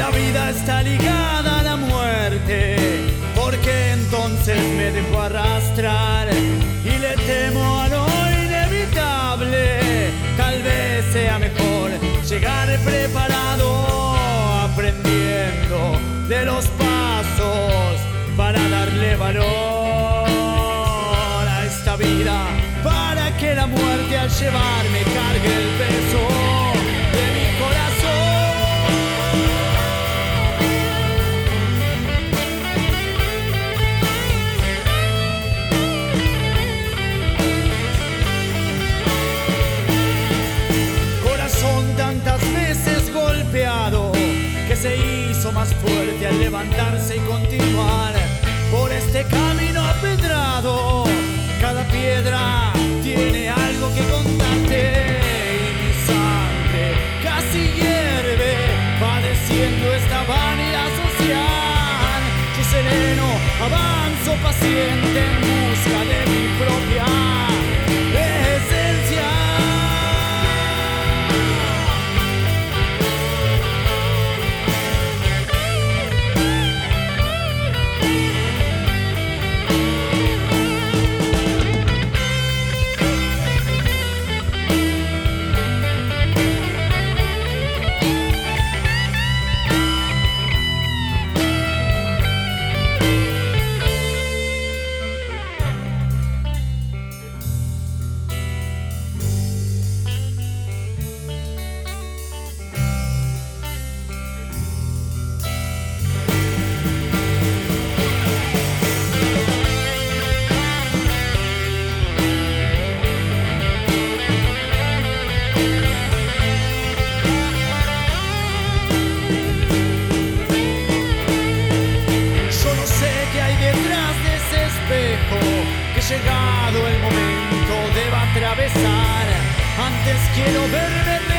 la vida está ligada a la muerte, porque entonces me dejo arrastrar y le temo a lo inevitable. Tal vez sea mejor llegar preparado, aprendiendo de los pasos para darle valor a esta vida, para que la muerte al llevarme cargue el peso de mi corazón. Corazón tantas veces golpeado, que se hizo más fuerte al levantarse y continuar por este camino apedrado. Cada piedra tiene algo que contarte y mi sangre casi hierve, padeciendo esta vanidad social. Yo sereno avanzo paciente en busca de mi propia esencia. Llegado el momento debo atravesar, antes quiero verme